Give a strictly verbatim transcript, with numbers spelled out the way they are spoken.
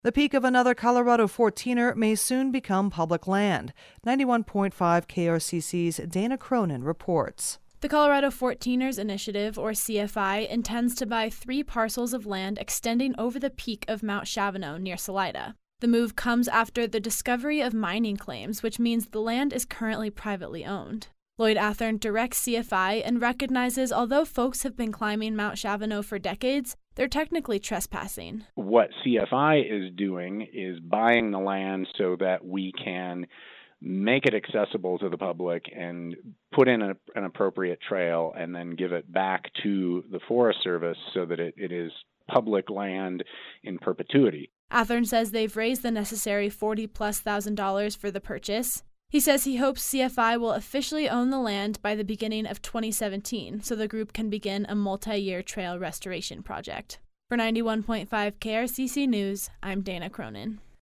The peak of another Colorado fourteener may soon become public land. ninety-one point five K R C C's Dana Cronin reports. The Colorado fourteeners Initiative, or C F I, intends to buy three parcels of land extending over the peak of Mount Chavano near Salida. The move comes after the discovery of mining claims, which means the land is currently privately owned. Lloyd Athern directs C F I and recognizes although folks have been climbing Mount Chavano for decades, they're technically trespassing. What C F I is doing is buying the land so that we can make it accessible to the public and put in a, an appropriate trail and then give it back to the Forest Service so that it, it is public land in perpetuity. Athern says they've raised the necessary forty plus thousand dollars for the purchase. He says he hopes C F I will officially own the land by the beginning of twenty seventeen so the group can begin a multi-year trail restoration project. For ninety-one point five K R C C News, I'm Dana Cronin.